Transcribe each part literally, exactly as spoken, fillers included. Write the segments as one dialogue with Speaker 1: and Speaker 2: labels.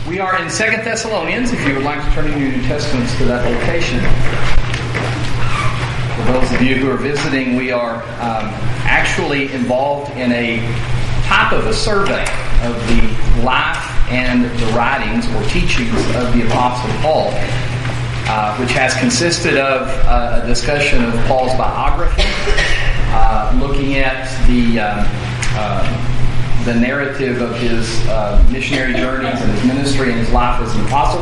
Speaker 1: We are in Second Thessalonians, if you would like to turn in your New Testaments to that location. For those of you who are visiting, we are um, actually involved in a type of a survey of the life and the writings or teachings of the Apostle Paul, uh, which has consisted of uh, a discussion of Paul's biography, uh, looking at the um, uh, the narrative of his uh, missionary journeys and his ministry and his life as an apostle.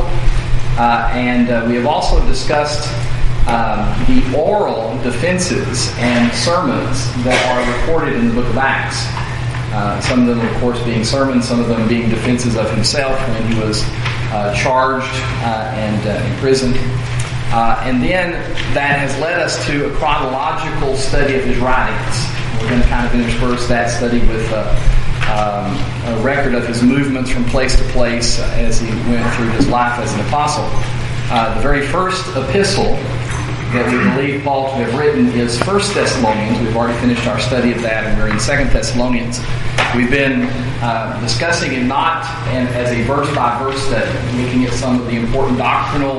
Speaker 1: Uh, and uh, we have also discussed um, the oral defenses and sermons that are recorded in the book of Acts. Uh, some of them, of course, being sermons, some of them being defenses of himself when he was uh, charged uh, and uh, imprisoned. Uh, and then that has led us to a chronological study of his writings. We're going to kind of intersperse that study with uh, Um, a record of his movements from place to place as he went through his life as an apostle. Uh, the very first epistle that we believe Paul to have written is First Thessalonians. We've already finished our study of that, and we're in Second Thessalonians. We've been uh, discussing it not in, as a verse-by-verse study, looking at some of the important doctrinal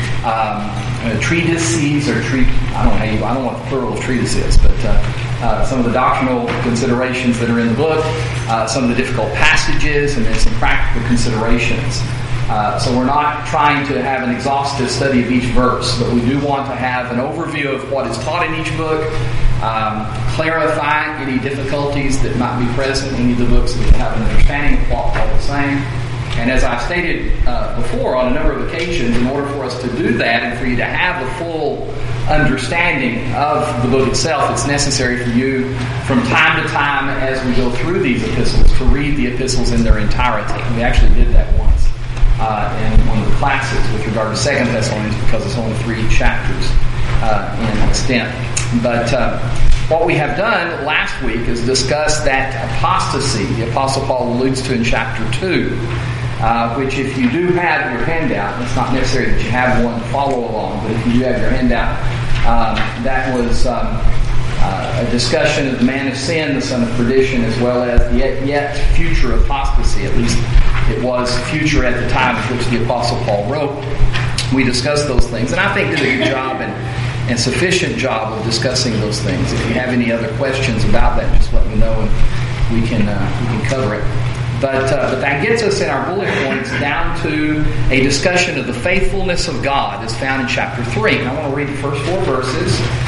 Speaker 1: um, uh, treatises or treat. I don't know how you. I don't know what the plural of treatise is, but. Uh, Uh, some of the doctrinal considerations that are in the book, uh, some of the difficult passages, and then some practical considerations. Uh, so we're not trying to have an exhaustive study of each verse, but we do want to have an overview of what is taught in each book, um, clarifying any difficulties that might be present in any of the books, so we have an understanding of what Paul is saying. And as I've stated uh, before on a number of occasions, in order for us to do that and for you to have a full understanding of the book itself, it's necessary for you from time to time as we go through these epistles to read the epistles in their entirety. We actually did that once uh, in one of the classes with regard to Second Thessalonians because it's only three chapters uh, in extent. But uh, what we have done last week is discuss that apostasy the Apostle Paul alludes to in chapter two. Uh, which if you do have your handout, it's not necessary that you have one to follow along, but if you do have your handout, um, that was um, uh, a discussion of the man of sin, the son of perdition, as well as the yet, yet future apostasy. At least it was future at the time of which the Apostle Paul wrote. We discussed those things, and I think did a good job and, and sufficient job of discussing those things. If you have any other questions about that, just let me know and we can uh, we can cover it. But, uh, but that gets us in our bullet points down to a discussion of the faithfulness of God as found in chapter three. And I want to read the first four verses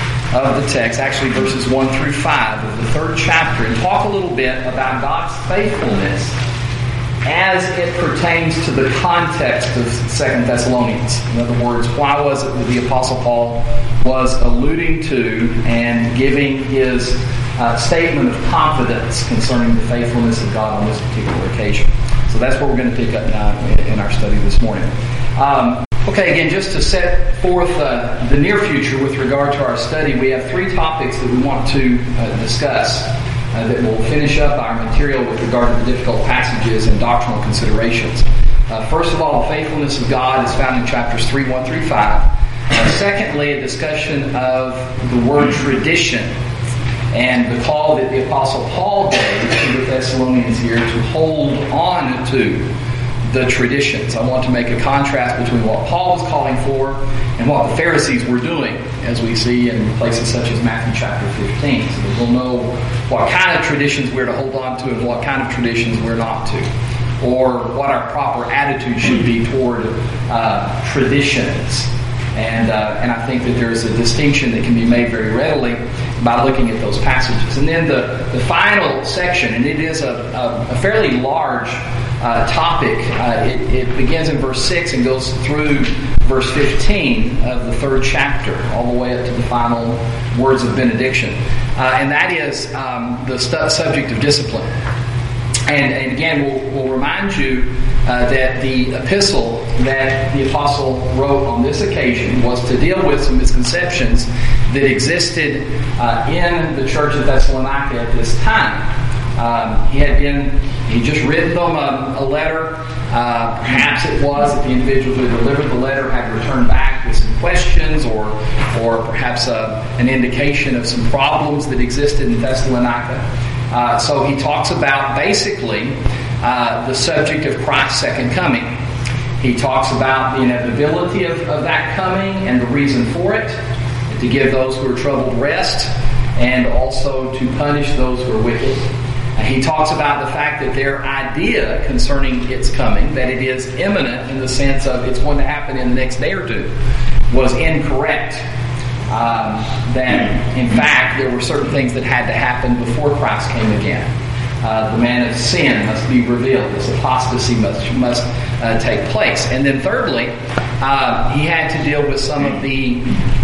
Speaker 1: of the text, actually verses one through five of the third chapter, and talk a little bit about God's faithfulness as it pertains to the context of Second Thessalonians. In other words, why was it that the Apostle Paul was alluding to and giving his Uh, statement of confidence concerning the faithfulness of God on this particular occasion. So that's what we're going to pick up now in our study this morning. Um, okay, again, just to set forth uh, the near future with regard to our study, we have three topics that we want to uh, discuss uh, that will finish up our material with regard to the difficult passages and doctrinal considerations. Uh, first of all, the faithfulness of God is found in chapters three, one through five. Uh, secondly, a discussion of the word tradition, and the call that the Apostle Paul gave to the Thessalonians here to hold on to the traditions. I want to make a contrast between what Paul was calling for and what the Pharisees were doing, as we see in places such as Matthew chapter fifteen. So that we'll know what kind of traditions we're to hold on to and what kind of traditions we're not to, or what our proper attitude should be toward uh, traditions. And uh, and I think that there is a distinction that can be made very readily by looking at those passages. And then the, the final section, and it is a, a, a fairly large uh, topic. Uh, it, it begins in verse six and goes through verse fifteen of the third chapter, all the way up to the final words of benediction. Uh, and that is um, the stu- subject of discipline. And, and again, we'll, we'll remind you uh, that the epistle that the apostle wrote on this occasion was to deal with some misconceptions that existed uh, in the church of Thessalonica at this time. Um, he had been, he just written them a, a letter. Uh, perhaps it was that the individual who delivered the letter had returned back with some questions, or, or perhaps a, an indication of some problems that existed in Thessalonica. Uh, so he talks about basically uh, the subject of Christ's second coming. He talks about the inevitability of, of that coming and the reason for it, and to give those who are troubled rest, and also to punish those who are wicked. And he talks about the fact that their idea concerning its coming, that it is imminent in the sense of it's going to happen in the next day or two, was incorrect. Um, that, in fact, there were certain things that had to happen before Christ came again. Uh, the man of sin must be revealed. This apostasy must must uh, take place. And then thirdly, uh, he had to deal with some of the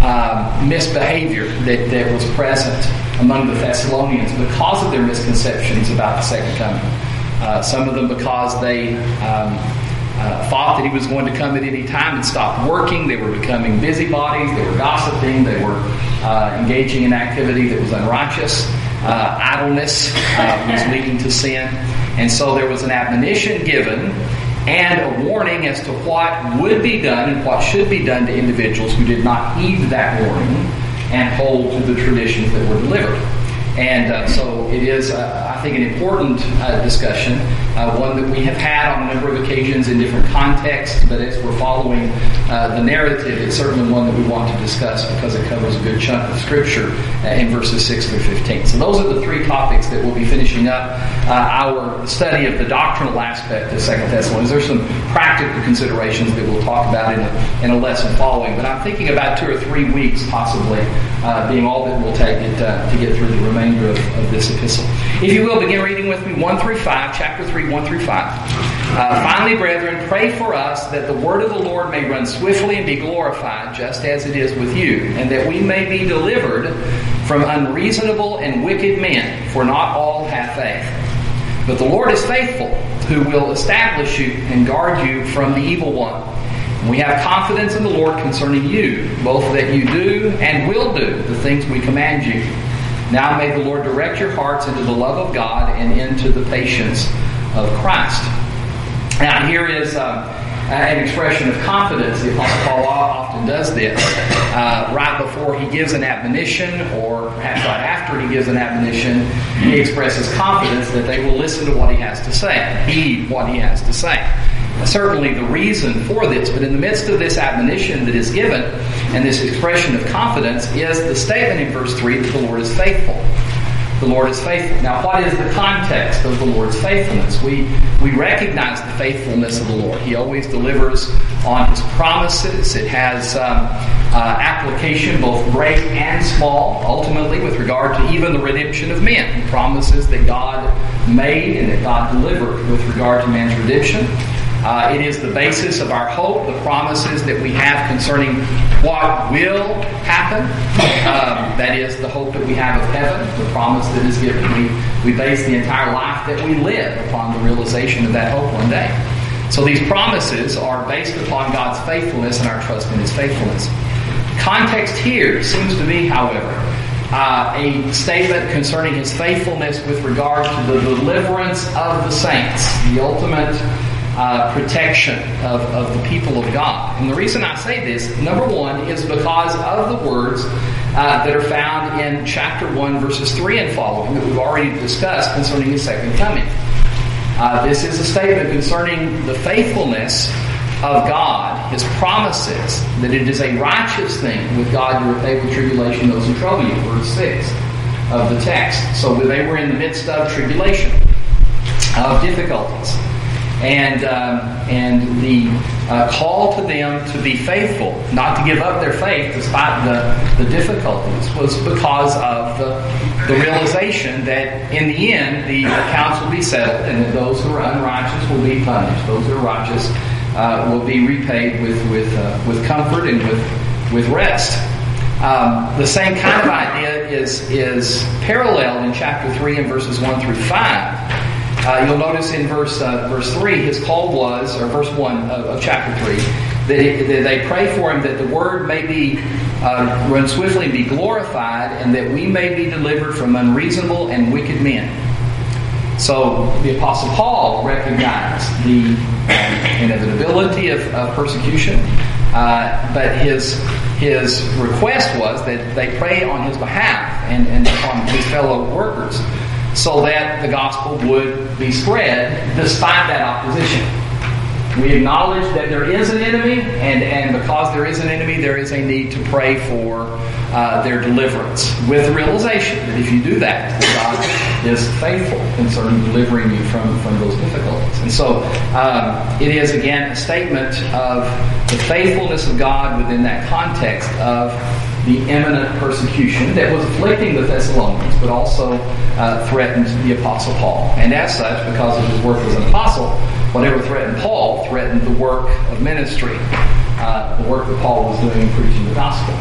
Speaker 1: uh, misbehavior that, that was present among the Thessalonians because of their misconceptions about the second coming. Uh, some of them because they um, uh, thought that he was going to come at any time and stop working. They were becoming busybodies. They were gossiping. They were uh, engaging in activity that was unrighteous. Uh, idleness uh, was leading to sin. And so there was an admonition given and a warning as to what would be done and what should be done to individuals who did not heed that warning and hold to the traditions that were delivered. And uh, so it is, uh, I think, an important uh, discussion, uh, one that we have had on a number of occasions in different contexts, but as we're following uh, the narrative, it's certainly one that we want to discuss because it covers a good chunk of Scripture uh, in verses six through fifteen. So those are the three topics that we'll be finishing up uh, our study of the doctrinal aspect of Second Thessalonians. There's some practical considerations that we'll talk about in a, in a lesson following, but I'm thinking about two or three weeks possibly uh, being all that we'll take it uh, to get through the remainder Of, of this epistle. If you will, begin reading with me one through five, chapter three, one through five. Uh, Finally, brethren, pray for us that the word of the Lord may run swiftly and be glorified, just as it is with you, and that we may be delivered from unreasonable and wicked men, for not all have faith. But the Lord is faithful, who will establish you and guard you from the evil one. We have confidence in the Lord concerning you, both that you do and will do the things we command you. Now may the Lord direct your hearts into the love of God and into the patience of Christ. Now here is um, an expression of confidence. The Apostle Paul often does this. Uh, right before he gives an admonition, or perhaps right after he gives an admonition, he expresses confidence that they will listen to what he has to say, heed what he has to say. Certainly the reason for this, but in the midst of this admonition that is given and this expression of confidence is the statement in verse three that the Lord is faithful. The Lord is faithful. Now, what is the context of the Lord's faithfulness? We we recognize the faithfulness of the Lord. He always delivers on His promises. It has um, uh, application, both great and small, ultimately with regard to even the redemption of men. Promises that God made and that God delivered with regard to man's redemption. Uh, it is the basis of our hope, the promises that we have concerning what will happen. Um, that is the hope that we have of heaven, the promise that is given. We, we base the entire life that we live upon the realization of that hope one day. So these promises are based upon God's faithfulness and our trust in His faithfulness. Context here seems to be, however, uh, a statement concerning His faithfulness with regard to the deliverance of the saints, the ultimate Uh, protection of, of the people of God. And the reason I say this, number one, is because of the words uh, that are found in chapter one, verses three and following that we've already discussed concerning His second coming. Uh, this is a statement concerning the faithfulness of God, His promises, that it is a righteous thing with God to repay with tribulation those who trouble you, verse six of the text. So they were in the midst of tribulation, of difficulties. And um, and the uh, call to them to be faithful, not to give up their faith despite the, the difficulties, was because of the, the realization that in the end the accounts will be settled and that those who are unrighteous will be punished. Those who are righteous uh, will be repaid with with uh, with comfort and with with rest. Um, the same kind of idea is is paralleled in chapter three and verses one through five. Uh, you'll notice in verse uh, verse three, his call was, or verse one of, of chapter three, that, it, that they pray for him that the word may be uh, run swiftly and be glorified, and that we may be delivered from unreasonable and wicked men. So the Apostle Paul recognized the inevitability of, of persecution, uh, but his his request was that they pray on his behalf and, and on his fellow workers, so that the gospel would be spread despite that opposition. We acknowledge that there is an enemy, and, and because there is an enemy, there is a need to pray for uh, their deliverance, with the realization that if you do that, God is faithful concerning delivering you from, from those difficulties. And so um, it is, again, a statement of the faithfulness of God within that context of the imminent persecution that was afflicting the Thessalonians, but also uh, threatened the Apostle Paul. And as such, because of his work as an apostle, whatever threatened Paul threatened the work of ministry, uh, the work that Paul was doing in preaching the gospel.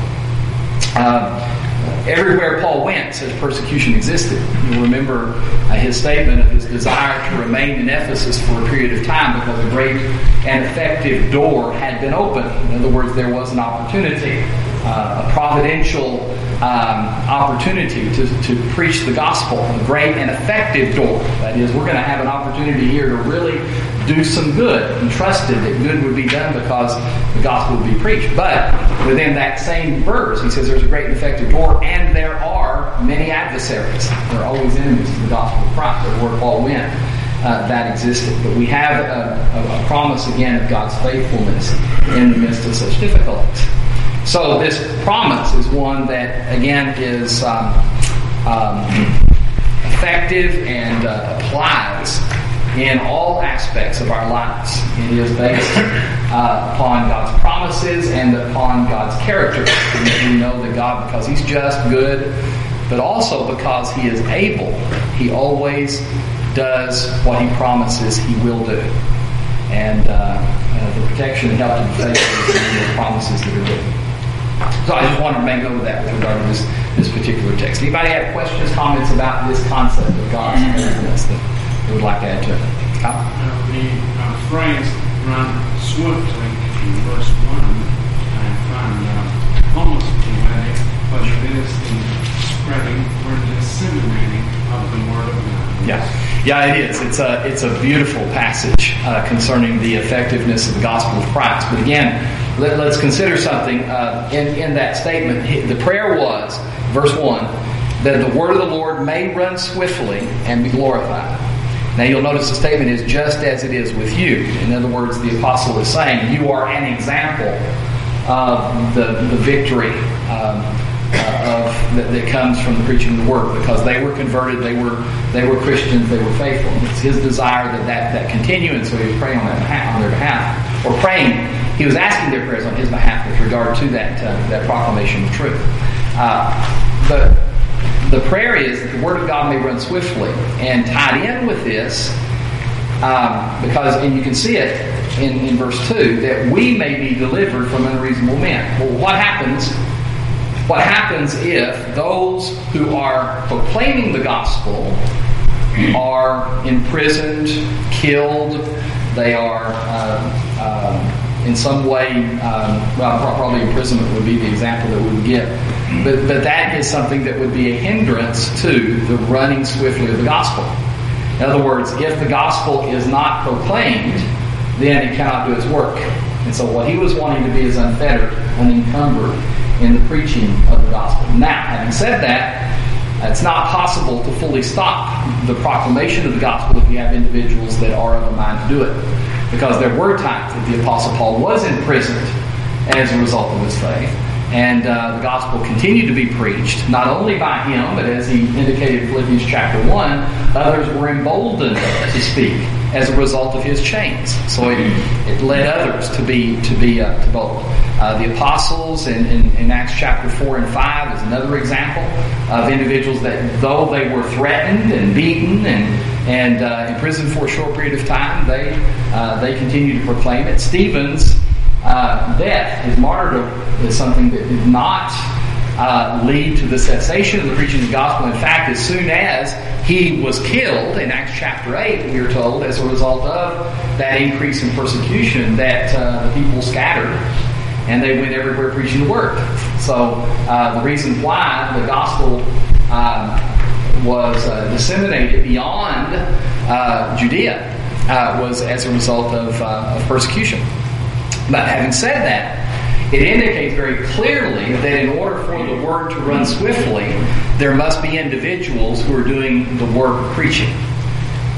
Speaker 1: Uh, everywhere Paul went, such persecution existed. You remember uh, his statement of his desire to remain in Ephesus for a period of time because a great and effective door had been opened. In other words, there was an opportunity. Uh, a providential um, opportunity to, to preach the gospel, a great and effective door. That is, we're going to have an opportunity here to really do some good, and trusted that good would be done because the gospel would be preached. But within that same verse, he says there's a great and effective door, and there are many adversaries. There are always enemies to the gospel of Christ. Where Paul went, uh, that existed. But we have a, a, a promise again of God's faithfulness in the midst of such difficulties. So this promise is one that, again, is um, um, effective and uh, applies in all aspects of our lives. It is based uh, upon God's promises and upon God's character. And we know that God, because He's just, good, but also because He is able, He always does what He promises He will do. And uh, uh, the protection and help of the faithful is the promises that are given. So I just wanted to make note of that with regard to this, this particular text. Anybody have questions, comments about this concept of God's faithfulness that they would like to add to it? Kyle?
Speaker 2: Uh, the uh, phrase "run swiftly" in verse one, I find uh, almost poetic, but it is the spreading or disseminating of the Word of God.
Speaker 1: Yeah, yeah, it is. It's a it's a beautiful passage uh, concerning the effectiveness of the gospel of Christ. But again, let, let's consider something uh, in in that statement. The prayer was, verse one, that the word of the Lord may run swiftly and be glorified. Now you'll notice the statement is just as it is with you. In other words, the apostle is saying you are an example of the the victory. Um, Uh, of that, that comes from the preaching of the word, because they were converted, they were they were Christians, they were faithful. It's his desire that that, that continue, and so he was praying on that behalf, on their behalf, or praying. He was asking their prayers on his behalf with regard to that uh, that proclamation of truth. Uh, but the prayer is that the word of God may run swiftly, and tied in with this, um, because and you can see it in, in verse two, that we may be delivered from unreasonable men. Well, what happens? What happens if those who are proclaiming the gospel are imprisoned, killed, they are uh, uh, in some way, um, well, probably imprisonment would be the example that we would give, but, but that is something that would be a hindrance to the running swiftly of the gospel. In other words, if the gospel is not proclaimed, then it cannot do its work. And so what he was wanting to be is unfettered, unencumbered in the preaching of the gospel. Now, having said that, it's not possible to fully stop the proclamation of the gospel if you have individuals that are of a mind to do it. Because there were times that the Apostle Paul was imprisoned as a result of his faith. And uh, the gospel continued to be preached, not only by him, but as he indicated in Philippians chapter one, others were emboldened to speak as a result of his chains. So it, it led others to be to be uh, to bold. Uh, the apostles in, in, in Acts chapter four and five is another example of individuals that, though they were threatened and beaten and and uh, imprisoned for a short period of time, they uh, they continued to proclaim it. Stephen's uh, death, his martyrdom, is something that did not uh, lead to the cessation of the preaching of the gospel. In fact, as soon as he was killed in Acts chapter eight, we are told, as a result of that increase in persecution, that uh, the people scattered and they went everywhere preaching the word. So uh, the reason why the gospel um, was uh, disseminated beyond uh, Judea uh, was as a result of, uh, of persecution. But having said that, it indicates very clearly that in order for the word to run swiftly, there must be individuals who are doing the work of preaching.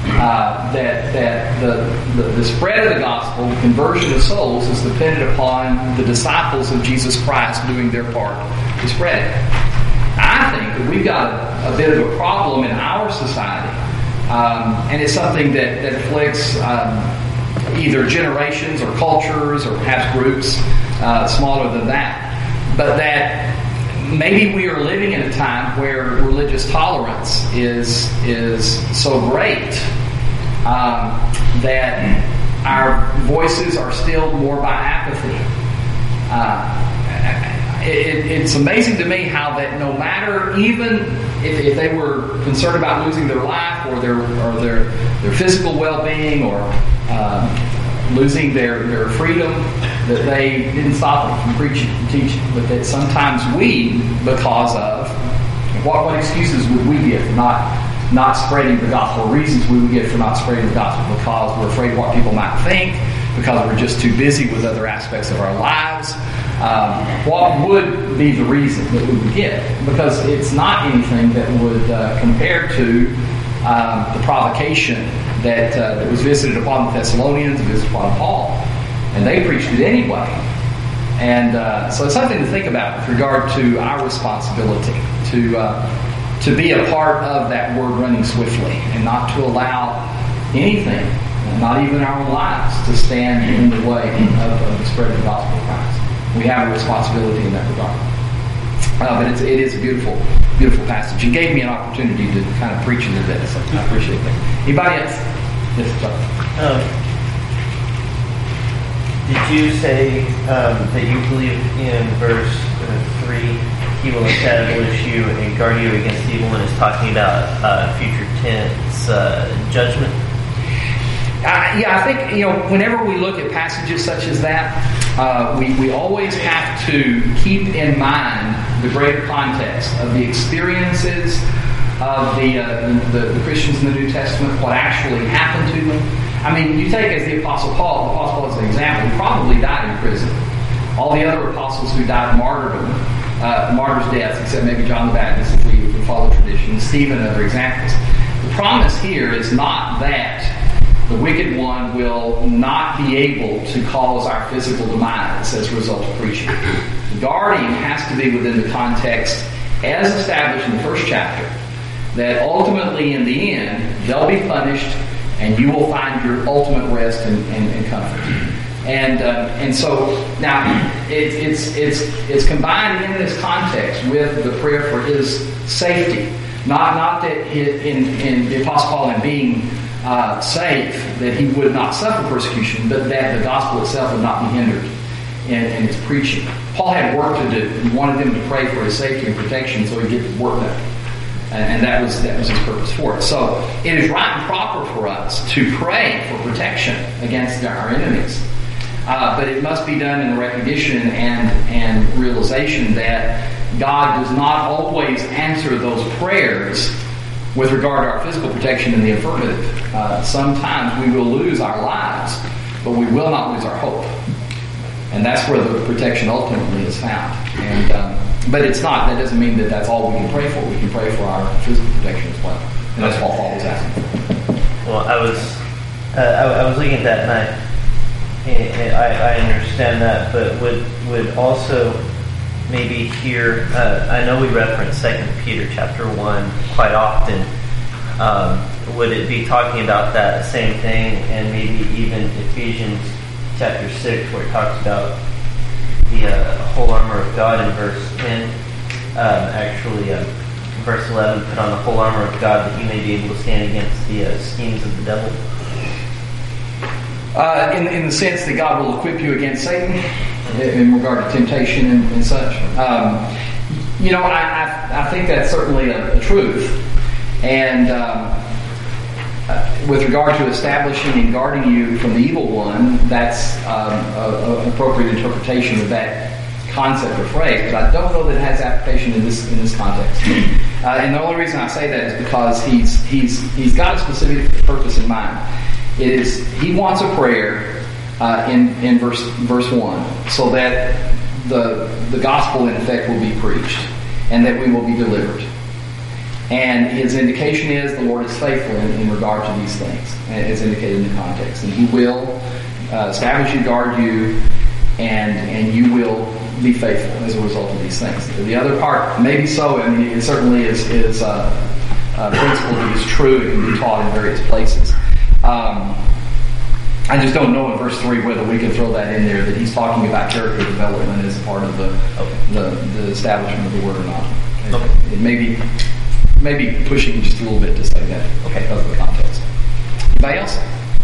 Speaker 1: uh, that that the, the the spread of the gospel, the conversion of souls, is dependent upon the disciples of Jesus Christ doing their part to spread it. I think that we've got a, a bit of a problem in our society, um, and it's something that, that afflicts um, either generations or cultures or perhaps groups uh, smaller than that. But that maybe we are living in a time where religious tolerance is is so great um, that our voices are stilled more by apathy. Uh, It, it's amazing to me how that no matter, even if, if they were concerned about losing their life or their or their their physical well-being or uh, losing their, their freedom, that they didn't stop them from preaching and teaching. But that sometimes we, because of what what excuses would we give for not not spreading the gospel? Reasons we would give for not spreading the gospel? Because we're afraid of what people might think. Because we're just too busy with other aspects of our lives. Um, what would be the reason that we would give? Because it's not anything that would uh, compare to um, the provocation that, uh, that was visited upon the Thessalonians and visited upon Paul. And they preached it anyway. And uh, so it's something to think about with regard to our responsibility to uh, to be a part of that word running swiftly and not to allow anything, not even our own lives, to stand in the way of, of the spread of the gospel of Christ. We have a responsibility in that regard. Uh, but it's, it is a beautiful, beautiful passage. It gave me an opportunity to kind of preach into this. So I appreciate that. Anybody else? Yes, sir.
Speaker 3: Um, did you say um, that you believe in verse uh, three, he will establish you and guard you against evil, and is talking about uh, future tense uh, judgment?
Speaker 1: Uh, yeah, I think, you know, whenever we look at passages such as that, uh, we, we always have to keep in mind the greater context of the experiences of the, uh, the, the Christians in the New Testament, what actually happened to them. I mean, you take as the Apostle Paul, the Apostle Paul as an example, he probably died in prison. All the other apostles who died martyrdom, uh, martyrs' deaths, except maybe John the Baptist, if we, if we follow tradition, Stephen and other examples. The promise here is not that the wicked one will not be able to cause our physical demise as a result of preaching. The guarding has to be within the context, as established in the first chapter, that ultimately in the end, they'll be punished and you will find your ultimate rest and, and, and comfort. And uh, and so now it, it's it's it's combined in this context with the prayer for his safety. Not not that it, in in the Apostle Paul in being Uh, safe, that he would not suffer persecution, but that the gospel itself would not be hindered in, in his preaching. Paul had work to do. He wanted them to pray for his safety and protection so he'd get the work done. And, and that was that was his purpose for it. So it is right and proper for us to pray for protection against our enemies. Uh, but it must be done in the recognition and, and realization that God does not always answer those prayers with regard to our physical protection in the affirmative. Uh, sometimes we will lose our lives, but we will not lose our hope. And that's where the protection ultimately is found. And um, but it's not, that doesn't mean that that's all we can pray for. We can pray for our physical protection as well. And that's what Paul was asking for.
Speaker 3: Well, I was uh, I, I was looking at that, and I, and I, I understand that, but would would also maybe here, uh, I know we reference Second Peter chapter one quite often. Um, would it be talking about that same thing, and maybe even Ephesians chapter six, where it talks about the uh, whole armor of God in verse ten? Um, actually, uh, verse eleven, put on the whole armor of God that you may be able to stand against the uh, schemes of the devil.
Speaker 1: Uh, in, in the sense that God will equip you against Satan in regard to temptation and, and such. Um, you know, I, I, I think that's certainly a, a truth. And um, uh, with regard to establishing and guarding you from the evil one, that's um, an appropriate interpretation of that concept or phrase. But I don't know that it has application in this in this context. Uh, and the only reason I say that is because he's he's he's got a specific purpose in mind. It is he wants a prayer uh, in in verse verse one, so that the the gospel in effect will be preached, and that we will be delivered. And his indication is the Lord is faithful in, in regard to these things, as indicated in the context. And he will uh, establish you, guard you, and and you will be faithful as a result of these things. The other part, maybe so, I mean, it certainly is, is uh, a principle that is true and can be taught in various places. Um, I just don't know in verse three whether we can throw that in there, that he's talking about character development as part of the okay. the, the establishment of the word or not. Okay. It may be, maybe pushing just a little bit to say that okay. because of the context. Anybody else?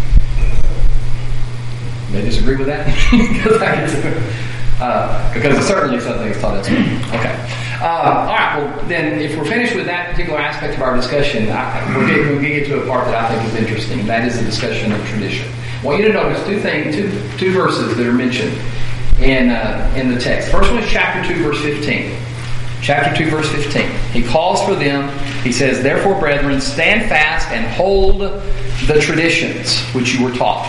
Speaker 1: They disagree with that? because, I uh, because it's certainly something that's taught us. Okay. Uh, all right, well, then if we're finished with that particular aspect of our discussion, I, we're getting, we're getting to a part that I think is interesting, and that is the discussion of tradition. I want you to notice two things, two, two verses that are mentioned in uh, in the text. First one is chapter two, verse fifteen. Chapter two, verse fifteen. He calls for them. He says, "Therefore, brethren, stand fast and hold the traditions which you were taught."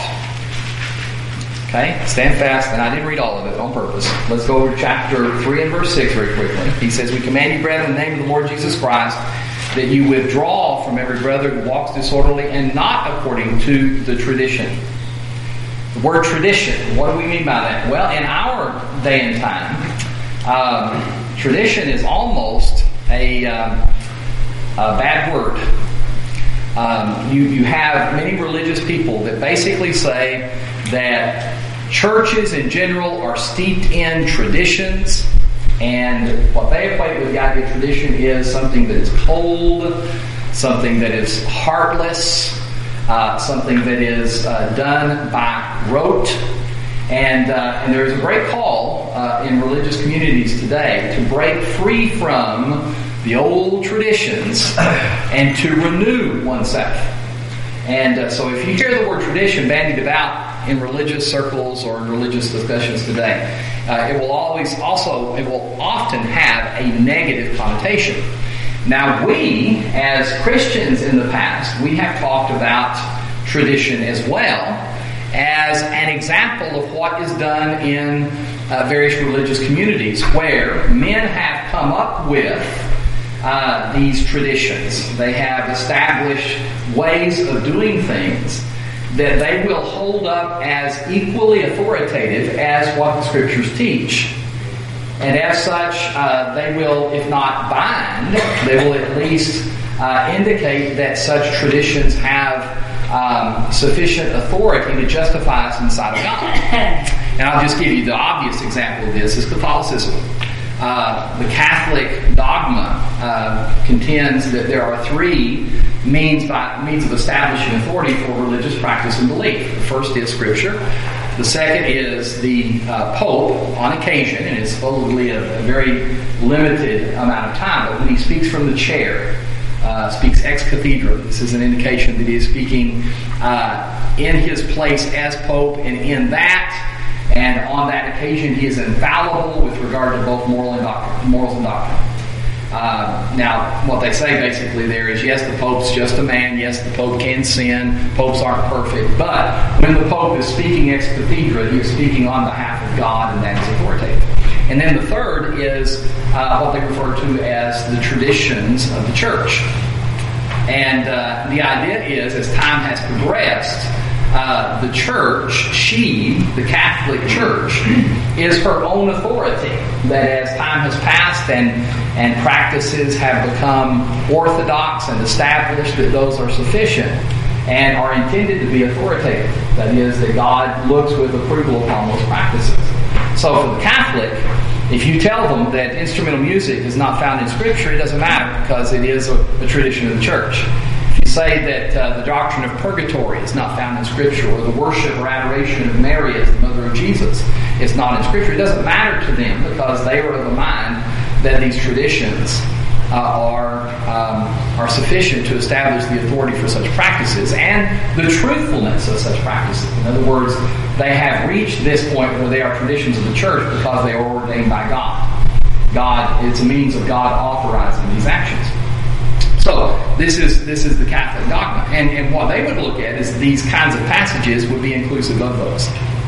Speaker 1: Okay, stand fast, and I didn't read all of it on purpose. Let's go over to chapter three and verse six very quickly. He says, "We command you, brethren, in the name of the Lord Jesus Christ, that you withdraw from every brother who walks disorderly and not according to the tradition." The word tradition, what do we mean by that? Well, in our day and time, um, tradition is almost a, um, a bad word. Um, you, you have many religious people that basically say that churches in general are steeped in traditions, and what they equate with the idea of tradition is something that is cold, something that is heartless, uh, something that is uh, done by rote. And, uh, and there is a great call uh, in religious communities today to break free from the old traditions and to renew oneself. And uh, so if you hear the word tradition bandied about in religious circles or in religious discussions today, uh, it will always also, it will often have a negative connotation. Now we, as Christians in the past, we have talked about tradition as well as an example of what is done in uh, various religious communities where men have come up with uh, these traditions. They have established ways of doing things that they will hold up as equally authoritative as what the Scriptures teach. And as such, uh, they will, if not bind, they will at least uh, indicate that such traditions have um, sufficient authority to justify us in the sight of God. And I'll just give you the obvious example of this is Catholicism. Uh, the Catholic dogma uh, contends that there are three means by means of establishing authority for religious practice and belief. The first is Scripture. The second is the uh, Pope on occasion, and it's supposedly a, a very limited amount of time, but when he speaks from the chair, uh, speaks ex cathedra. This is an indication that he is speaking uh, in his place as Pope, and in that, and on that occasion, he is infallible with regard to both moral and doctrine, morals and doctrine. Uh, now, what they say basically there is, yes, the Pope's just a man. Yes, the Pope can sin. Popes aren't perfect. But when the Pope is speaking ex cathedra, he is speaking on behalf of God, and that is authoritative. And then the third is uh, what they refer to as the traditions of the church. And uh, the idea is, as time has progressed, Uh, the church, she, the Catholic Church, is her own authority. That as time has passed and and practices have become orthodox and established, that those are sufficient and are intended to be authoritative. That is, that God looks with approval upon those practices. So for the Catholic, if you tell them that instrumental music is not found in Scripture, it doesn't matter because it is a, a tradition of the church. Say that uh, the doctrine of purgatory is not found in Scripture, or the worship or adoration of Mary as the mother of Jesus is not in Scripture. It doesn't matter to them because they are of the mind that these traditions uh, are um, are sufficient to establish the authority for such practices and the truthfulness of such practices. In other words, they have reached this point where they are traditions of the church because they are ordained by God. God, it's a means of God authorizing these actions. So this is this is the Catholic dogma, and and what they would look at is these kinds of passages would be inclusive of those.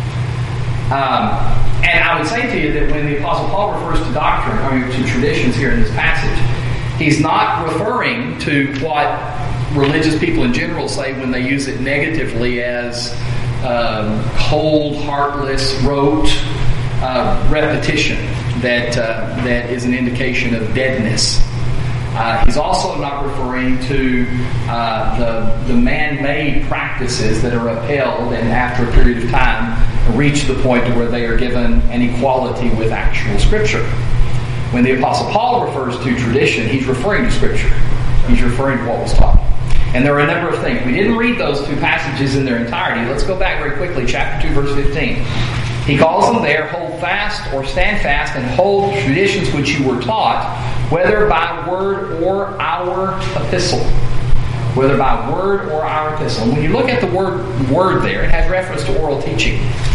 Speaker 1: Um, and I would say to you that when the Apostle Paul refers to doctrine, I mean to traditions here in this passage, he's not referring to what religious people in general say when they use it negatively as um, cold, heartless, rote uh, repetition that uh, that is an indication of deadness. Uh, he's also not referring to uh, the, the man-made practices that are upheld and after a period of time reach the point to where they are given an equality with actual Scripture. When the Apostle Paul refers to tradition, he's referring to Scripture. He's referring to what was taught. And there are a number of things. We didn't read those two passages in their entirety. Let's go back very quickly, chapter two, verse fifteen. He calls them there, hold fast or stand fast and hold the traditions which you were taught, whether by word or our epistle. Whether by word or our epistle. And when you look at the word word there, it has reference to oral teaching.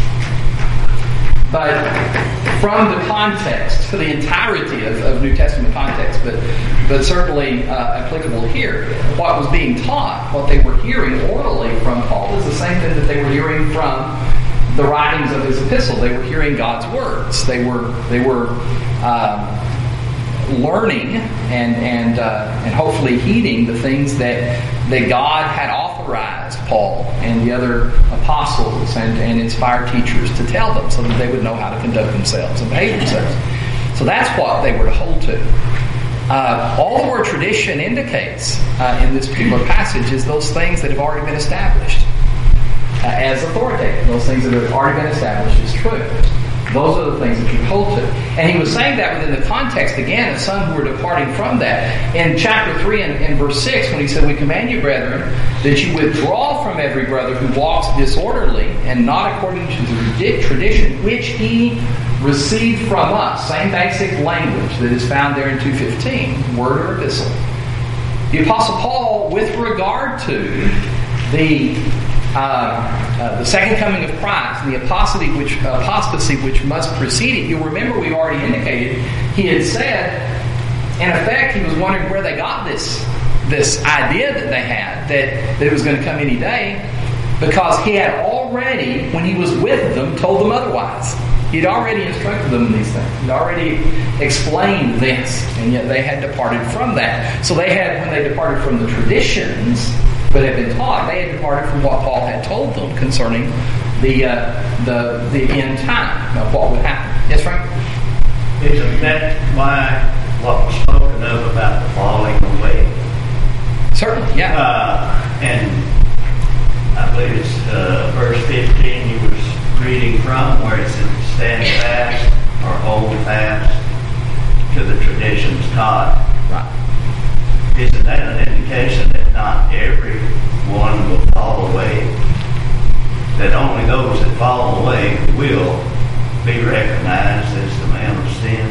Speaker 1: But from the context, for the entirety of, of New Testament context, but but certainly uh, applicable here, what was being taught, what they were hearing orally from Paul is the same thing that they were hearing from the writings of his epistle. They were hearing God's words. They were they were uh, learning and and uh, and hopefully heeding the things that that God had authorized Paul and the other apostles and, and inspired teachers to tell them, so that they would know how to conduct themselves and behave themselves. So that's what they were to hold to. Uh, all the word tradition indicates uh, in this particular passage is those things that have already been established uh, as authoritative. Those things that have already been established as true. Those are the things that you hold to. And he was saying that within the context, again, of some who were departing from that. In chapter three and, and verse six, when he said, we command you, brethren, that you withdraw from every brother who walks disorderly and not according to the tradition which he received from us. Same basic language that is found there in two fifteen, word or epistle. The Apostle Paul, with regard to the Uh, uh, the second coming of Christ and the apostasy which, uh, apostasy which must precede it, you'll remember we've already indicated, he had said, in effect, he was wondering where they got this this idea that they had, that, that it was going to come any day, because he had already, when he was with them, told them otherwise. He'd already instructed them in these things. He'd already explained this, and yet they had departed from that. So they had, when they departed from the traditions but had been taught, they had departed from what Paul had told them concerning the uh, the the end time of what would happen. Yes, Frank?
Speaker 4: Isn't that why what was spoken of about the falling away?
Speaker 1: Certainly, yeah.
Speaker 4: Uh, and I believe it's uh, verse fifteen you was reading from, where it said, stand fast or hold fast to the traditions taught.
Speaker 1: Right.
Speaker 4: Isn't that an indication that not everyone will fall away? That only those that fall away will be recognized as the man of sin?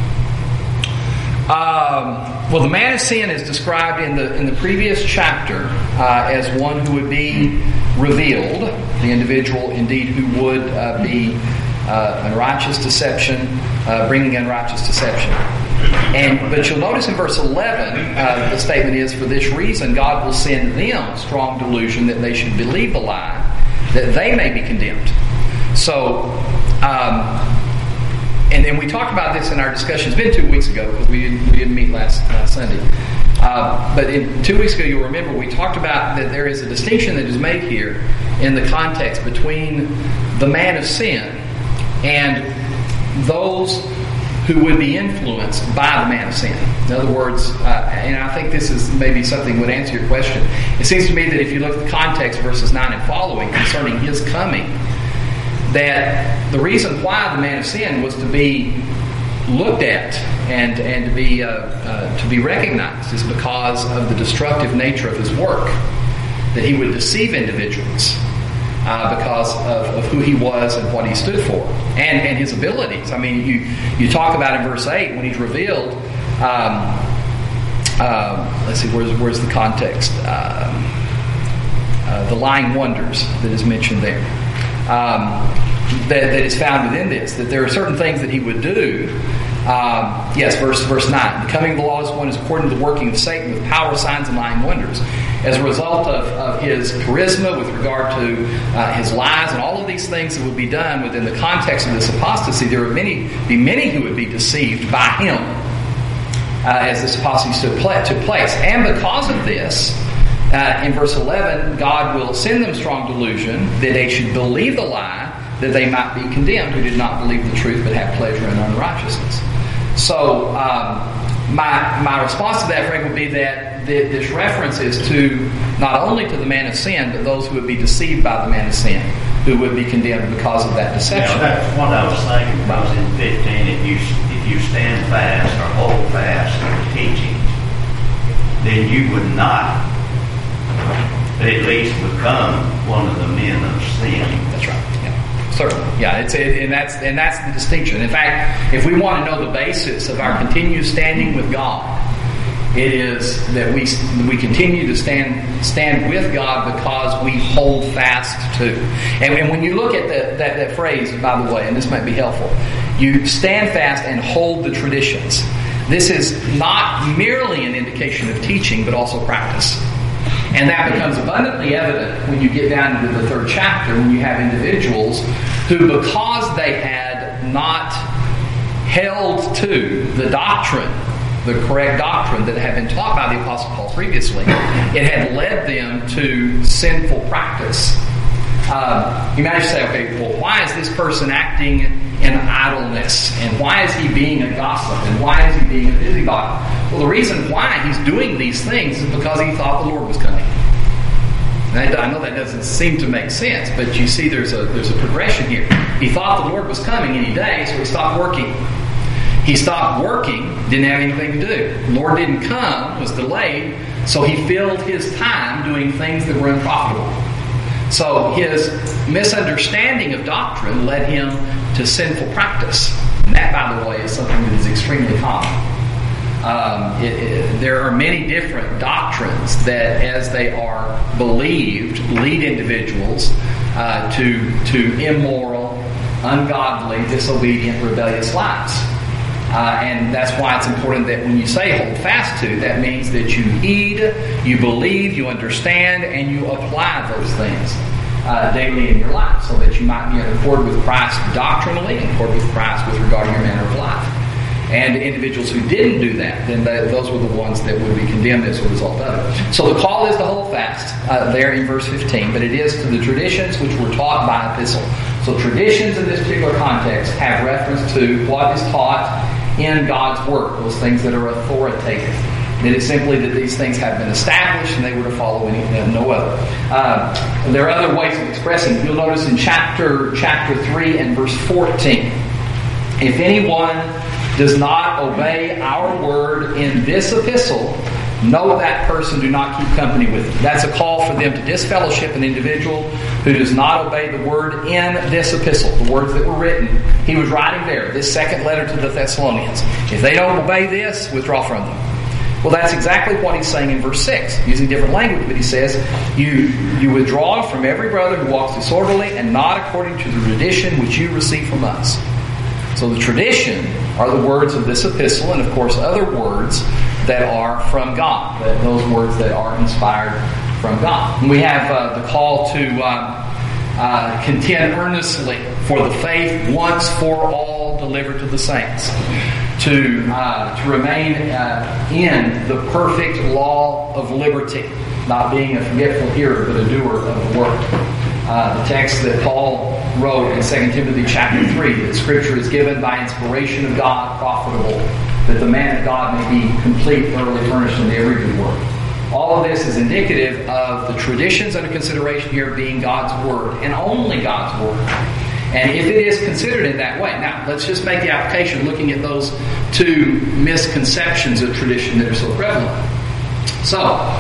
Speaker 1: Um, well, the man of sin is described in the in the previous chapter uh, as one who would be revealed, the individual indeed who would uh, be uh, unrighteous deception, uh, bringing unrighteous deception. And but you'll notice in verse eleven, uh, the statement is, for this reason God will send them strong delusion that they should believe the lie, that they may be condemned. So, um, and then we talked about this in our discussion. It's been two weeks ago because we didn't, we didn't meet last uh, Sunday. Uh, but in, two weeks ago, you'll remember we talked about that there is a distinction that is made here in the context between the man of sin and those who would be influenced by the man of sin. In other words, uh, and I think this is maybe something that would answer your question. It seems to me that if you look at the context, verses nine and following, concerning his coming, that the reason why the man of sin was to be looked at and and to be uh, uh, to be recognized is because of the destructive nature of his work, that he would deceive individuals uh, because of, of who he was and what he stood for, and and his abilities. I mean, you you talk about in verse eight when he's revealed. Um, uh, let's see, where's where's the context? Um, uh, the lying wonders that is mentioned there. Um, that, that is found within this, that there are certain things that he would do. Um, yes, verse verse nine. The coming of the lawless one is according to the working of Satan with power, signs, and lying wonders. As a result of, of his charisma with regard to uh, his lies and all of these things that would be done within the context of this apostasy, there would many, be many who would be deceived by him. uh, as this apostasy took place. And because of this, uh, in verse eleven, God will send them strong delusion that they should believe the lie, that they might be condemned who did not believe the truth but have pleasure in unrighteousness. So um, my my response to that, Frank, would be that th- this reference is to not only to the man of sin, but those who would be deceived by the man of sin, who would be condemned because of that deception.
Speaker 4: Now, that's what I was thinking. Because in fifteen, if you if you stand fast or hold fast to the teaching, then you would not at least become one of the men of sin.
Speaker 1: That's right. Yeah, certainly. Yeah, it's it, and that's and that's the distinction. In fact, if we want to know the basis of our continued standing with God, it is that we we continue to stand stand with God because we hold fast to. And, and when you look at the, that that phrase, by the way, and this might be helpful, you stand fast and hold the traditions. This is not merely an indication of teaching, but also practice. And that becomes abundantly evident when you get down into the third chapter, when you have individuals who, because they had not held to the doctrine, the correct doctrine that had been taught by the Apostle Paul previously, it had led them to sinful practice. Uh, you might say, okay, well, why is this person acting in idleness? And why is he being a gossip? And why is he being a busybody? Well, the reason why he's doing these things is because he thought the Lord was coming. And I know that doesn't seem to make sense, but you see there's a there's a progression here. He thought the Lord was coming any day, so he stopped working. He stopped working, didn't have anything to do. The Lord didn't come, was delayed, so he filled his time doing things that were unprofitable. So his misunderstanding of doctrine led him to sinful practice. And that, by the way, is something that is extremely common. Um, it, it, there are many different doctrines that, as they are believed, lead individuals uh, to, to immoral, ungodly, disobedient, rebellious lives. Uh, and that's why it's important that when you say hold fast to, that means that you heed, you believe, you understand, and you apply those things uh, daily in your life so that you might be in accord with Christ doctrinally, in accord with Christ with regard to your manner of life. And individuals who didn't do that, then they, those were the ones that would be condemned as a result of it. So the call is to hold fast uh, there in verse fifteen, but it is to the traditions which were taught by epistle. So traditions in this particular context have reference to what is taught in God's Word, those things that are authoritative. It is simply that these things have been established and they were to follow any, uh, no other. Uh, there are other ways of expressing. You'll notice in chapter chapter three and verse fourteen, if anyone does not obey our word in this epistle, know that person, do not keep company with him. That's a call for them to disfellowship an individual who does not obey the word in this epistle, the words that were written. He was writing there, this second letter to the Thessalonians. If they don't obey this, withdraw from them. Well, that's exactly what he's saying in verse six, using different language, but he says, you, you withdraw from every brother who walks disorderly and not according to the tradition which you receive from us. So the tradition are the words of this epistle, and of course other words that are from God, that those words that are inspired from God. And we have uh, the call to um, uh, contend earnestly for the faith once for all delivered to the saints, to uh, to remain uh, in the perfect law of liberty, not being a forgetful hearer but a doer of the word. Uh, the text that Paul wrote in Second Timothy chapter three, that Scripture is given by inspiration of God, profitable, that the man of God may be complete, thoroughly furnished in every good work. All of this is indicative of the traditions under consideration here being God's Word, and only God's Word. And if it is considered in that way, now let's just make the application looking at those two misconceptions of tradition that are so prevalent. So,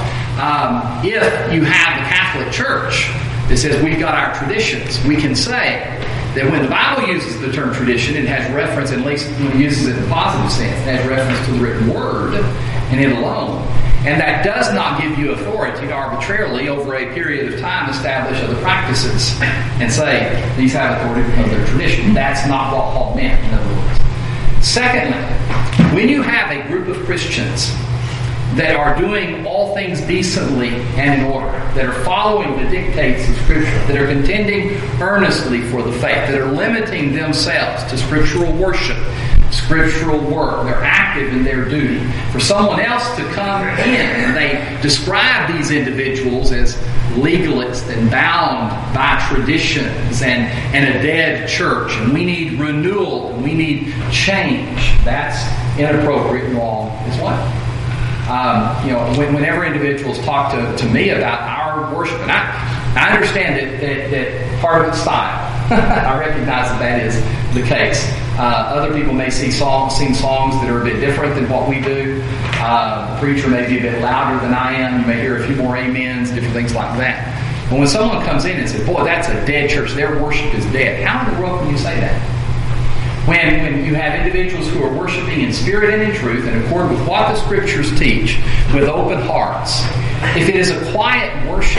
Speaker 1: um, if you have the Catholic Church that says we've got our traditions, we can say that when the Bible uses the term tradition, it has reference, at least when it uses it in a positive sense, it has reference to the written word and it alone. And that does not give you authority to arbitrarily, over a period of time, establish other practices and say these have authority because they're tradition. That's not what Paul meant, in other words. Secondly, when you have a group of Christians that are doing all things decently and in order, that are following the dictates of Scripture, that are contending earnestly for the faith, that are limiting themselves to scriptural worship, scriptural work. They're active in their duty. For someone else to come in and they describe these individuals as legalists and bound by traditions and, and a dead church, and we need renewal and we need change, that's inappropriate and wrong as well. Um, you know, when, whenever individuals talk to, to me about our worship, and I, I understand that, that, that part of it's style. I recognize that that is the case. Uh, other people may see songs, sing songs that are a bit different than what we do. Uh, the preacher may be a bit louder than I am. You may hear a few more amens, different things like that. But when someone comes in and says, boy, that's a dead church, their worship is dead, how in the world can you say that? When, when you have individuals who are worshiping in spirit and in truth, in accord with what the Scriptures teach, with open hearts, if it is a quiet worship,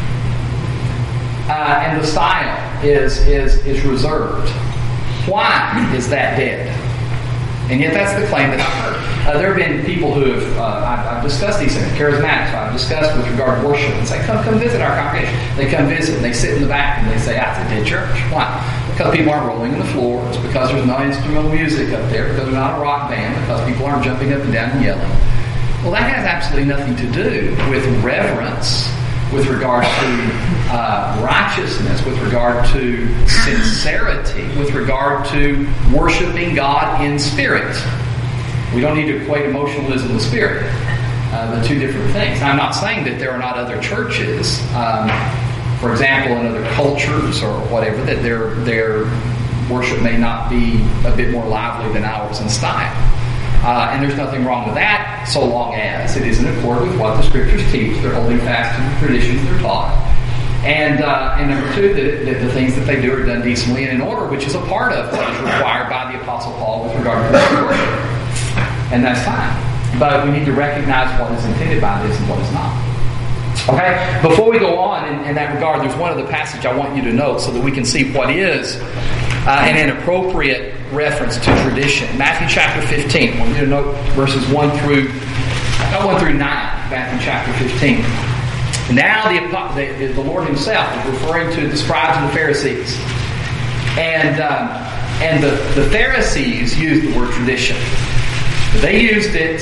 Speaker 1: uh, and the style is, is, is reserved, why is that dead? And yet that's the claim that I've heard. Uh, there have been people who have, uh, I've, I've discussed these things, charismatics, I've discussed with regard to worship, and say, come come visit our congregation. They come visit, and they sit in the back, and they say, ah, it's a dead church. Why? Because people aren't rolling on the floor. It's because there's no instrumental music up there, because there's not a rock band, because people aren't jumping up and down and yelling. Well, that has absolutely nothing to do with reverence, with regard to uh, righteousness, with regard to sincerity, with regard to worshiping God in spirit. We don't need to equate emotionalism with spirit. Uh, the two different things. Now, I'm not saying that there are not other churches, um, for example, in other cultures or whatever, that their their worship may not be a bit more lively than ours in style. Uh, and there's nothing wrong with that, so long as it is in accord with what the Scriptures teach. They're holding fast to the traditions they're taught. And uh, and number two, that the, the things that they do are done decently and in order, which is a part of what is required by the Apostle Paul with regard to Christian worship. And that's fine. But we need to recognize what is intended by this and what is not. Okay? Before we go on in, in that regard, there's one other passage I want you to note so that we can see what is uh, an inappropriate reference to tradition. Matthew chapter fifteen. I want you to note verses one through uh, one through nine. Matthew chapter fifteen. Now the, the the Lord Himself is referring to the scribes and the Pharisees, and um, and the, the Pharisees used the word tradition. They used it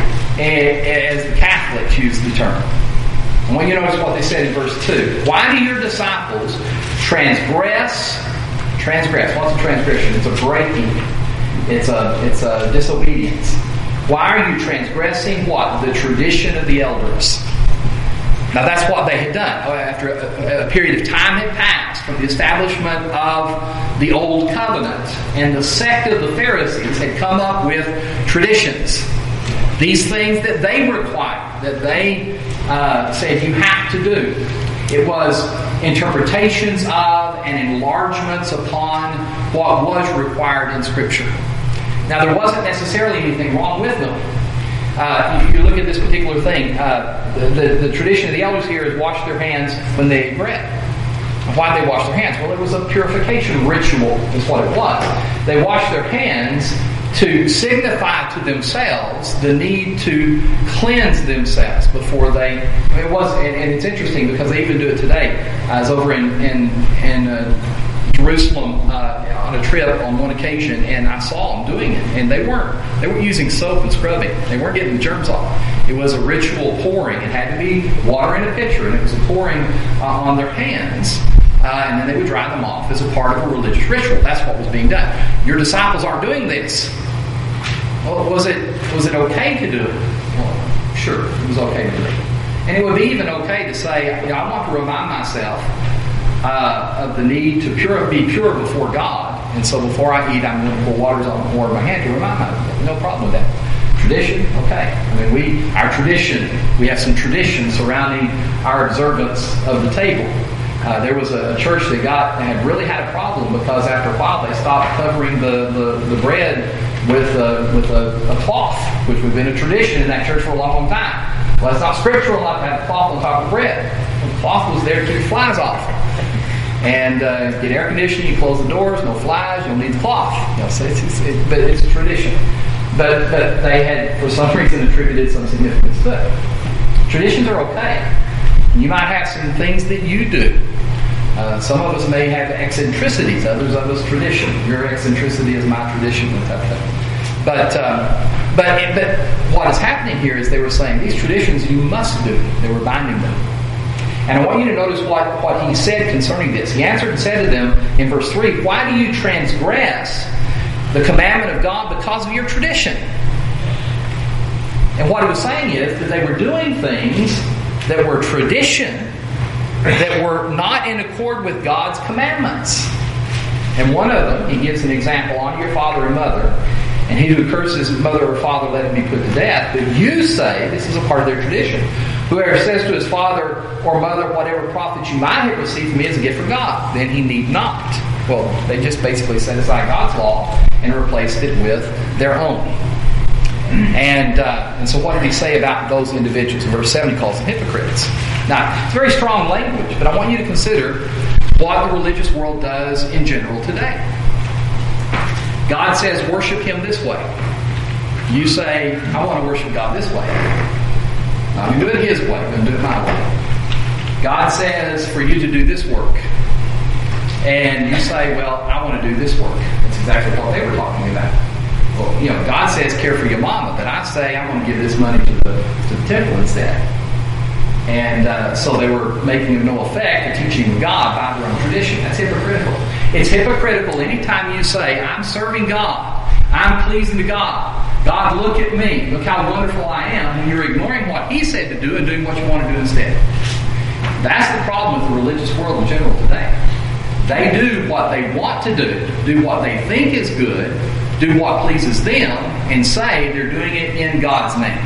Speaker 1: as the Catholics used the term. And when you notice what they said in verse two, why do your disciples transgress? Transgress. What's a transgression? It's a breaking. It's a it's a disobedience. Why are you transgressing what? The tradition of the elders. Now that's what they had done. After a, a period of time had passed from the establishment of the Old Covenant, and the sect of the Pharisees had come up with traditions. These things that they required, that they uh, said you have to do. It was interpretations of and enlargements upon what was required in Scripture. Now there wasn't necessarily anything wrong with them. Uh, if you look at this particular thing, uh, the, the, the tradition of the elders here is wash their hands when they ate bread. Why did they wash their hands? Well, it was a purification ritual is what it was. They washed their hands to signify to themselves the need to cleanse themselves before they... It was, and, and it's interesting because they even do it today. I was over in, in, in uh, Jerusalem uh, on a trip on one occasion, and I saw them doing it, and they weren't they weren't using soap and scrubbing. They weren't getting the germs off. It was a ritual pouring. It had to be water in a pitcher, and it was a pouring uh, on their hands, uh, and then they would dry them off as a part of a religious ritual. That's what was being done. Your disciples aren't doing this. Well, was it was it okay to do it? Well, sure, it was okay to do it, and it would be even okay to say, you know, I want to remind myself Uh, of the need to pure, be pure before God, and so before I eat, I'm going to pour water on water in my hand to remind myself. No problem with that. Tradition, okay. I mean, we our tradition. We have some tradition surrounding our observance of the table. Uh, there was a church that got had really had a problem because after a while they stopped covering the, the, the bread with a, with a, a cloth, which would have been a tradition in that church for a long, long time. Well, it's not scriptural enough to have a cloth on top of bread. The cloth was there to keep flies off. And uh, get air conditioning, you close the doors, no flies, you don't need the cloth. You know, so it's, it's, it, but it's a tradition. But but they had, for some reason, attributed some significance to it. Traditions are okay. You might have some things that you do. Uh, some of us may have eccentricities, others of us tradition. Your eccentricity is my tradition, that type of thing. But um, but but what is happening here is they were saying these traditions you must do. They were binding them. And I want you to notice what, what he said concerning this. He answered and said to them in verse three, "Why do you transgress the commandment of God because of your tradition?" And what he was saying is that they were doing things that were tradition, that were not in accord with God's commandments. And one of them, he gives an example, honor your father and mother, and he who curses his mother or father, let him be put to death. But you say, this is a part of their tradition, whoever says to his father or mother, whatever profit you might have received from me is a gift from God, then he need not. Well, they just basically set aside God's law and replaced it with their own. And uh, and so what did he say about those individuals? In verse seven, he calls them hypocrites. Now, it's very strong language, but I want you to consider what the religious world does in general today. God says, worship Him this way. You say, I want to worship God this way. I'm going to do it His way. I'm going to do it my way. God says for you to do this work. And you say, well, I want to do this work. That's exactly what they were talking about. Well, you know, God says care for your mama, but I say I want to give this money to the, to the temple instead. And uh, so they were making of no effect the teaching of God by their own tradition. That's hypocritical. It's hypocritical anytime you say, I'm serving God. I'm pleasing to God. God, look at me. Look how wonderful I am. And you're ignoring what He said to do and doing what you want to do instead. That's the problem with the religious world in general today. They do what they want to do, do what they think is good, do what pleases them, and say they're doing it in God's name.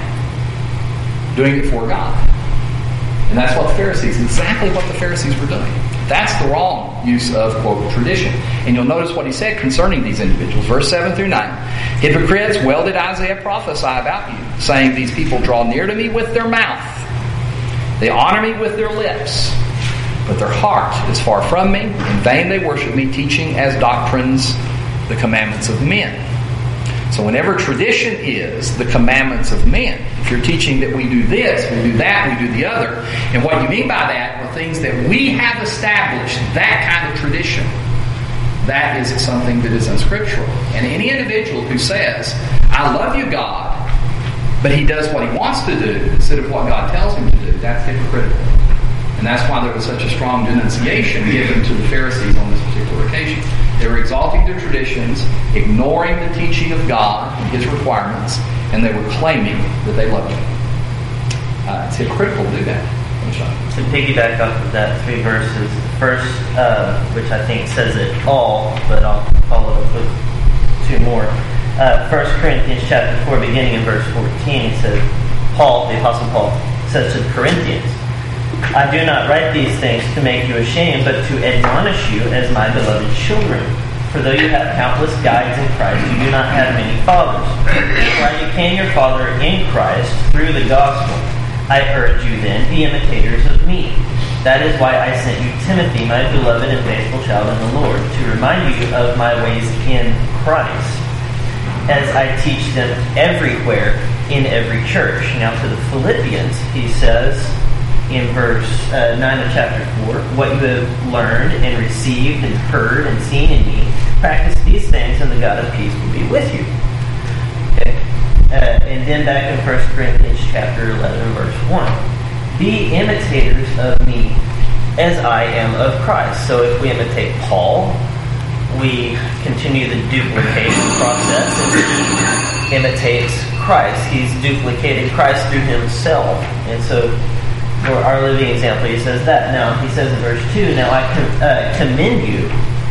Speaker 1: Doing it for God. And that's what the Pharisees, exactly what the Pharisees were doing. That's the wrong use of, quote, tradition. And you'll notice what he said concerning these individuals. Verse seven through nine. Hypocrites, well did Isaiah prophesy about you, saying, these people draw near to me with their mouth. They honor me with their lips, but their heart is far from me. In vain they worship me, teaching as doctrines the commandments of men. So whenever tradition is the commandments of men, if you're teaching that we do this, we do that, we do the other, and what you mean by that are things that we have established, that kind of tradition, that is something that is unscriptural. And any individual who says, I love you, God, but he does what he wants to do instead of what God tells him to do, that's hypocritical. And that's why there was such a strong denunciation given to the Pharisees on this particular occasion. They were exalting their traditions, ignoring the teaching of God and His requirements, and they were claiming that they loved Him. Uh, it's hypocritical to do that.
Speaker 3: To piggyback off of that, three verses. First, uh, which I think says it all, but I'll follow it up with two more. Uh, First Corinthians chapter four, beginning in verse fourteen, it says, Paul, the Apostle Paul, says to the Corinthians, I do not write these things to make you ashamed, but to admonish you as my beloved children. For though you have countless guides in Christ, you do not have many fathers. For I became your father in Christ through the gospel. I urge you then, be imitators of me. That is why I sent you Timothy, my beloved and faithful child in the Lord, to remind you of my ways in Christ, as I teach them everywhere in every church. Now to the Philippians, he says, in verse uh, nine of chapter four, what you have learned and received and heard and seen in me, practice these things and the God of peace will be with you. Okay. Uh, and then back in First Corinthians chapter eleven, verse one. Be imitators of me as I am of Christ. So if we imitate Paul, we continue the duplication process and he imitates Christ. He's duplicated Christ through himself. And so for our living example, he says that. Now, he says in verse two, Now I com- uh, commend you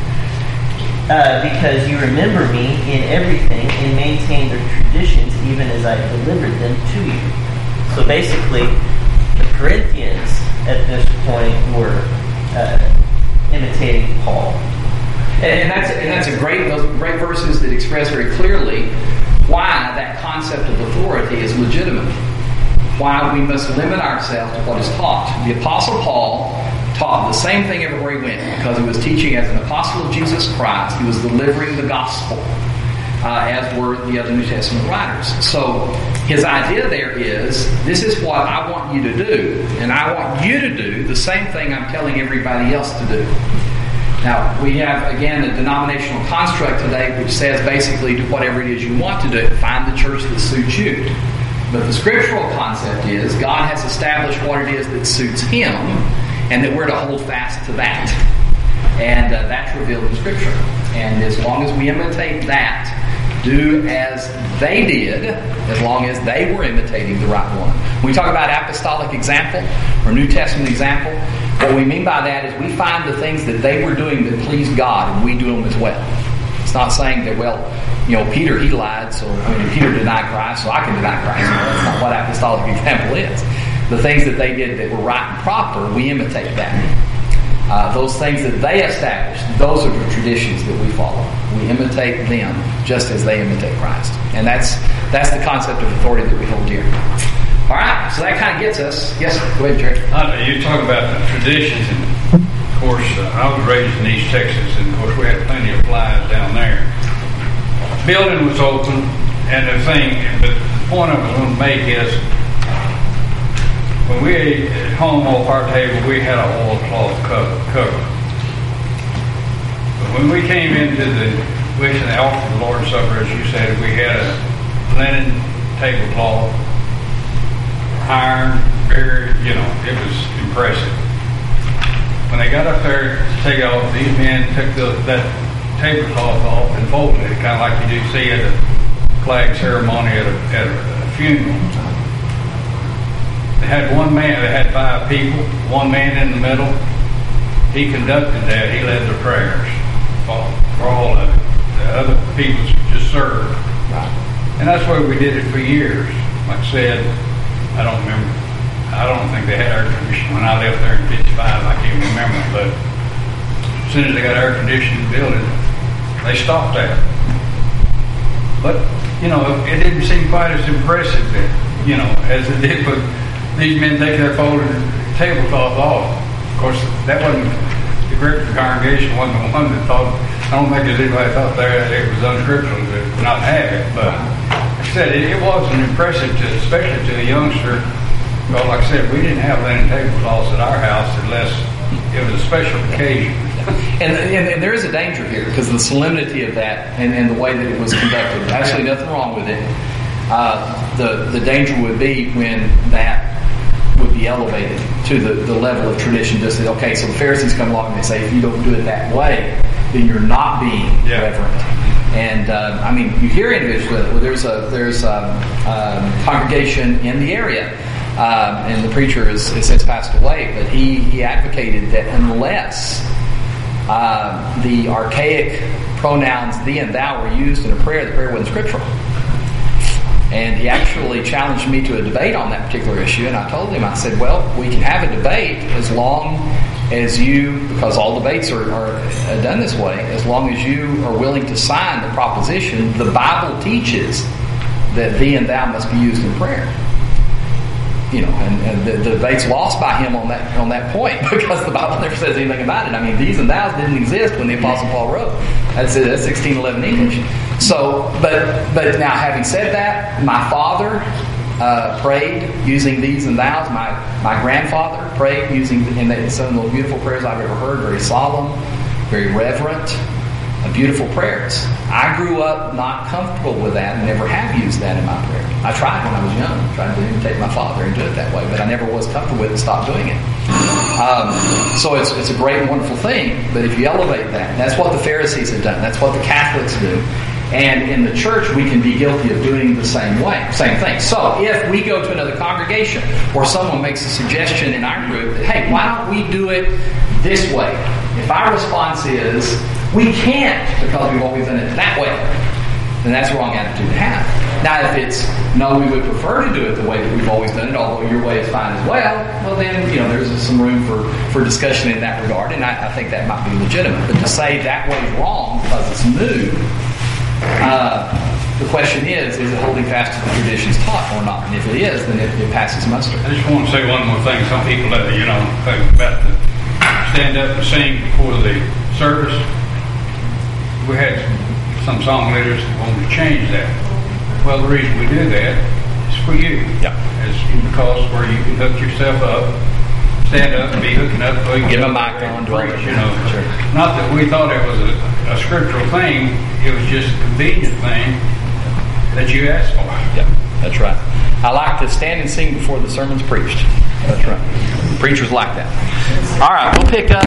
Speaker 3: uh, because you remember me in everything and maintain their traditions even as I delivered them to you. So basically, the Corinthians at this point were uh, imitating Paul.
Speaker 1: And, and that's and that's a great those great verses that express very clearly why that concept of authority is legitimate. Why we must limit ourselves to what is taught. The Apostle Paul taught the same thing everywhere he went because he was teaching as an apostle of Jesus Christ. He was delivering the gospel, uh, as were the other New Testament writers. So his idea there is, this is what I want you to do, and I want you to do the same thing I'm telling everybody else to do. Now, we have, again, a denominational construct today which says basically do whatever it is you want to do. Find the church that suits you. But the scriptural concept is God has established what it is that suits Him, and that we're to hold fast to that. And uh, that's revealed in Scripture. And as long as we imitate that, do as they did, as long as they were imitating the right one. When we talk about apostolic example or New Testament example, what we mean by that is we find the things that they were doing that pleased God, and we do them as well. It's not saying that, well, you know, Peter, he lied, so I mean, Peter denied Christ, so I can deny Christ. No, that's not what apostolic example is. The things that they did that were right and proper, we imitate that. Uh, those things that they established, those are the traditions that we follow. We imitate them just as they imitate Christ. And that's that's the concept of authority that we hold dear. All right, so that kind of gets us. Yes, go ahead, Jerry.
Speaker 5: Uh, you talk about the traditions, and of course, uh, I was raised in East Texas, and of course, we had plenty of flies down there. Building was open, and the thing, but the point I was going to make is, when we ate at home off our table, we had an oilcloth cover. cover. But when we came into the which and after the Lord's Supper, as you said, we had a linen tablecloth, iron, very, you know, it was impressive. When they got up there to take it off, these men took the, that tablecloth off and folded it, kind of like you do see at a flag ceremony at a, at a funeral. They had one man, they had five people, one man in the middle. He conducted that, he led the prayers for, for all of it. The other people just served. And that's why we did it for years. Like I said, I don't remember, I don't think they had air conditioning when I left there in fifty-five, I can't remember, but as soon as they got air conditioning building, they stopped that. But, you know, it didn't seem quite as impressive that, you know, as it did with these men taking their folded tablecloth off. Of course, that wasn't, the group of the congregation wasn't the one that thought, I don't think there's anybody thought there that it was unscriptural to not have it, but like I said, it, it wasn't impressive, to, especially to a youngster. Well, like I said, we didn't have linen tablecloths at our house unless it was a special occasion.
Speaker 1: And, and, and there is a danger here because of the solemnity of that and, and the way that it was conducted. Absolutely nothing wrong with it. Uh, the the danger would be when that would be elevated to the, the level of tradition. Just that, okay, so the Pharisees come along and they say, if you don't do it that way, then you're not being yeah. reverent. And uh, I mean, you hear individuals. Well, there's a there's a, a congregation in the area, uh, and the preacher has since passed away. But he he advocated that unless uh, the archaic pronouns "thee" and "thou" were used in a prayer, the prayer wasn't scriptural. And he actually challenged me to a debate on that particular issue, and I told him, I said, well, we can have a debate as long as you, because all debates are, are done this way, as long as you are willing to sign the proposition, the Bible teaches that thee and thou must be used in prayer. You know, and, and the, the debate's lost by him on that on that point because the Bible never says anything about it. I mean, these and thous didn't exist when the Apostle Paul wrote. That's it. That's sixteen eleven English. So, but but now having said that, my father uh, prayed using these and thous. My my grandfather prayed using, and they, some of the most beautiful prayers I've ever heard. Very solemn, very reverent, uh, beautiful prayers. I grew up not comfortable with that and never have used that in my prayer. I tried when I was young, tried to imitate my father and do it that way, but I never was comfortable with it and stopped doing it. Um, so it's it's a great and wonderful thing, but if you elevate that, that's what the Pharisees have done. That's what the Catholics do. And in the church, we can be guilty of doing the same way, same thing. So if we go to another congregation or someone makes a suggestion in our group that, hey, why don't we do it this way? If our response is, we can't because we've always done it that way, then that's the wrong attitude to have. Now, if it's, no, we would prefer to do it the way that we've always done it, although your way is fine as well, well then, you know, there's some room for, for discussion in that regard, and I, I think that might be legitimate. But to say that way is wrong because it's new, uh, the question is, is it holding fast to the traditions taught or not? And if it is, then it, it passes muster.
Speaker 5: I just want to say one more thing. Some people that, you know, think about the stand up and sing before the service. We had some song leaders that wanted to change that. Well, the reason we do that is for you.
Speaker 1: Yeah.
Speaker 5: It's because where you can hook yourself up, stand up and be hooking up. So
Speaker 1: Give him a mic on, do all
Speaker 5: preach,
Speaker 1: that.
Speaker 5: you know.
Speaker 1: Sure.
Speaker 5: Not that we thought it was a, a scriptural thing. It was just a convenient thing that you asked for.
Speaker 1: Yeah, that's right. I like to stand and sing before the sermon's preached. That's right. Preachers like that. All right, we'll pick up.